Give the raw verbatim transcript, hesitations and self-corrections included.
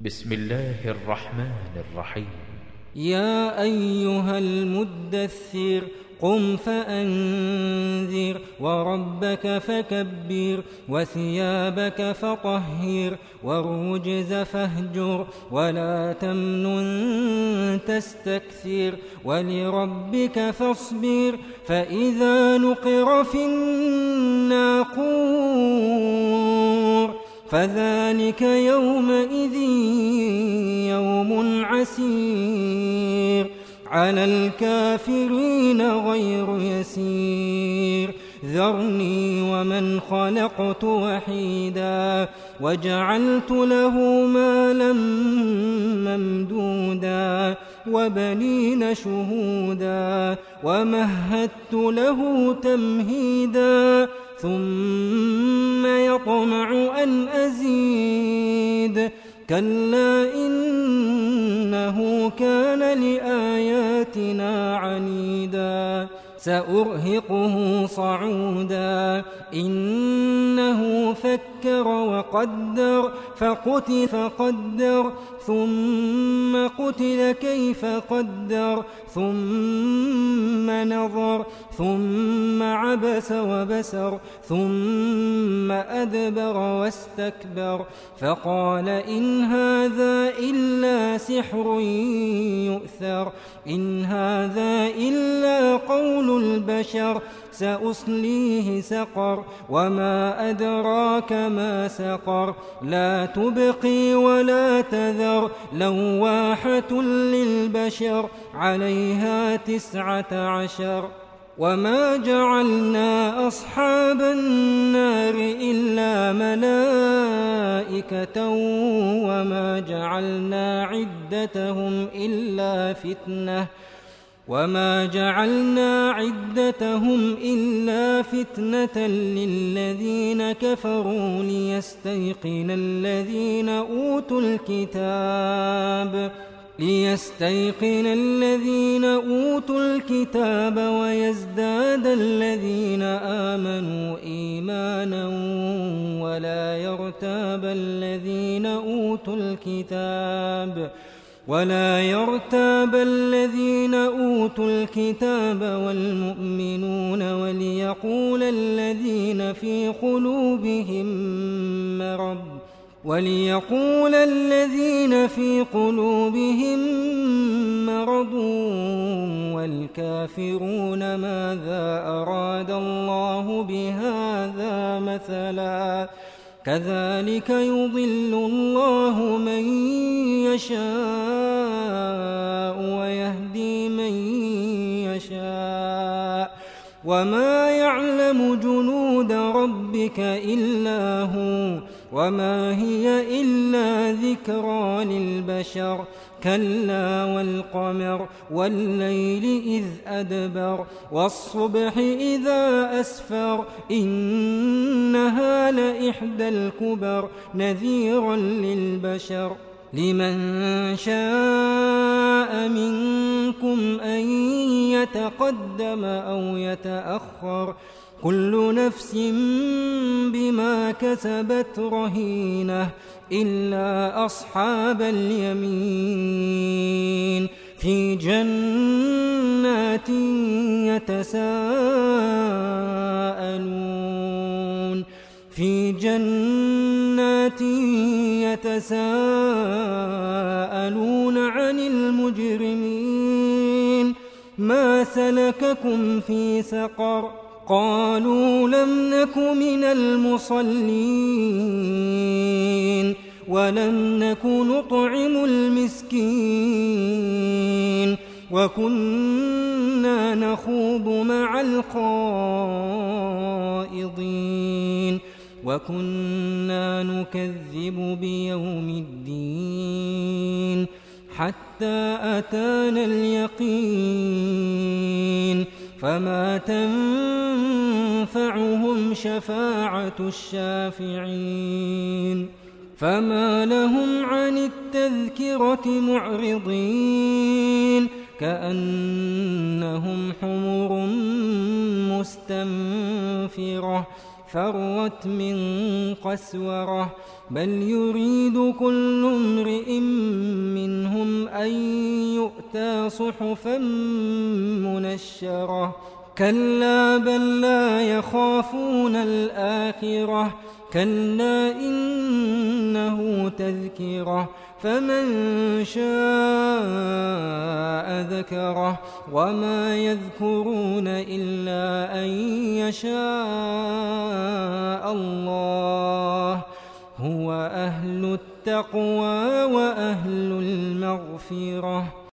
بسم الله الرحمن الرحيم. يا أيها المدثر قم فأنذر وربك فكبر وثيابك فطهر والرجز فاهجر ولا تمنن تستكثر ولربك فاصبر فإذا نقر في الناقور فذلك يومئذ يوم عسير على الكافرين غير يسير ذرني ومن خلقت وحيدا وجعلت له مالا ممدودا وبنين شهودا ومهدت له تمهيدا ثم يطمع أن أزيد كلا إنه كان لآياتنا عنيدا سأرهقه صعودا إنه فكر وقدر فقتل فقدر ثم قتل كيف قدر ثم نظر ثم عبس وبسر ثم أدبر واستكبر فقال إن هذا إلا سحر يؤثر إن هذا إلا قول البشر سأصليه سقر وما أدراك ما سقر لا تبقي ولا تذر لواحة للبشر عليها تسعة عشر وما جعلنا أصحاب النار إلا ملائكة وما جعلنا عدتهم إلا فتنة وما جعلنا عدتهم إلا فتنة للذين كفروا ليستيقن الذين أوتوا الكتاب ليستيقن الذين أوتوا الكتاب ويزداد الذين آمنوا إيمانا ولا يرتاب الذين أوتوا الكتاب ولا يرتاب الذين أوتوا الكتاب والمؤمنون وليقول الذين في قلوبهم مرض وليقول الذين في قلوبهم مرض والكافرون ماذا أراد الله بهذا مثلا كذلك يضل الله من يشاء ويهدي من يشاء وما يعلم جنود ربك إلا هو وما هي إلا ذكرى للبشر كلا والقمر والليل إذ أدبر والصبح إذا أسفر إنها لإحدى الكبر نذيرا للبشر لمن شاء منكم أن يتقدم أو يتأخر كل نفس بما كسبت رهينة إلا أصحاب اليمين في جنات يتساءلون في جنات يتساءلون عن المجرمين ما سلككم في سقر قالوا لم نك من المصلين ولم نك نطعم المسكين وكنا نخوض مع الخائضين وكنا نكذب بيوم الدين حتى أتانا اليقين فما تنفعهم شفاعة الشافعين فما لهم عن التذكرة معرضين كأنهم حمر مستنفرة فرت من قسورة بل يريد كل امرئ صحفا منشرة كلا بل لا يخافون الآخرة كلا إنه تذكرة فمن شاء ذكره وما يذكرون إلا أن يشاء الله هو أهل التقوى وأهل المغفرة